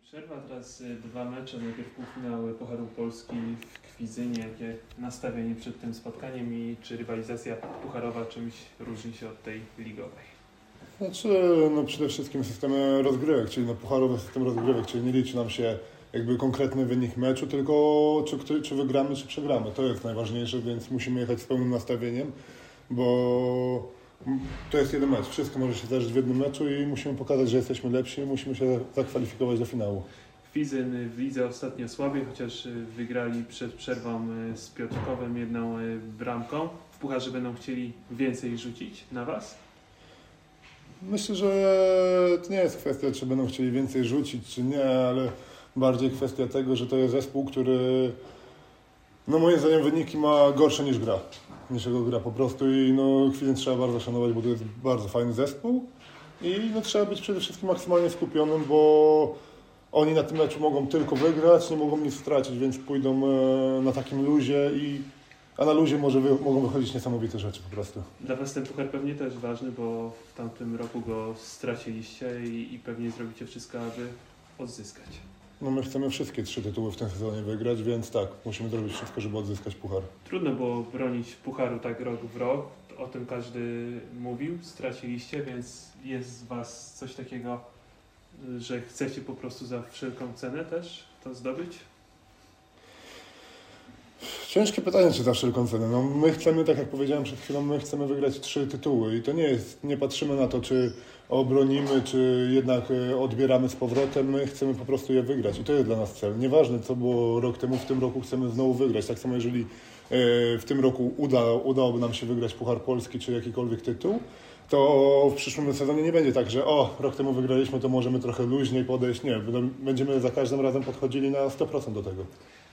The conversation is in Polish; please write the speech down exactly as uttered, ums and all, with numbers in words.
Przerwa, teraz y, dwa mecze, najpierw półfinał Pucharu Polski w Kwidzynie. Jakie nastawienie przed tym spotkaniem i czy rywalizacja pucharowa czymś różni się od tej ligowej? Znaczy, no przede wszystkim system rozgrywek, czyli no pucharowy system rozgrywek, czyli nie liczy nam się jakby konkretny wynik meczu, tylko czy, czy wygramy, czy przegramy. To jest najważniejsze, więc musimy jechać z pełnym nastawieniem, bo to jest jeden mecz. Wszystko może się zdarzyć w jednym meczu i musimy pokazać, że jesteśmy lepsi i musimy się zakwalifikować do finału. Kwidzyn w lidze ostatnio słabiej, chociaż wygrali przed przerwą z Piotrkowem jedną bramką. W pucharze będą chcieli więcej rzucić na Was? Myślę, że to nie jest kwestia, czy będą chcieli więcej rzucić, czy nie, ale bardziej kwestia tego, że to jest zespół, który no moim zdaniem wyniki ma gorsze niż gra. Niż jego gra po prostu i no Kwidzyn trzeba bardzo szanować, bo to jest bardzo fajny zespół i no trzeba być przede wszystkim maksymalnie skupionym, bo oni na tym meczu mogą tylko wygrać, nie mogą nic stracić, więc pójdą na takim luzie i a na luzie może wy, mogą wychodzić niesamowite rzeczy po prostu. Dla Was ten puchar pewnie też ważny, bo w tamtym roku go straciliście i, i pewnie zrobicie wszystko, aby odzyskać. No my chcemy wszystkie trzy tytuły w tym sezonie wygrać, więc tak, musimy zrobić wszystko, żeby odzyskać puchar. Trudno było bronić pucharu tak rok w rok, o tym każdy mówił, straciliście, więc jest z Was coś takiego, że chcecie po prostu za wszelką cenę też to zdobyć? Ciężkie pytanie, czy za wszelką cenę. No, my chcemy, tak jak powiedziałem przed chwilą, my chcemy wygrać trzy tytuły i to nie jest, nie patrzymy na to, czy obronimy, czy jednak odbieramy z powrotem, my chcemy po prostu je wygrać i to jest dla nas cel. Nieważne, co było rok temu, w tym roku chcemy znowu wygrać. Tak samo jeżeli w tym roku uda, udałoby nam się wygrać Puchar Polski, czy jakikolwiek tytuł, to w przyszłym sezonie nie będzie tak, że o, rok temu wygraliśmy, to możemy trochę luźniej podejść. Nie, będziemy za każdym razem podchodzili na sto procent do tego.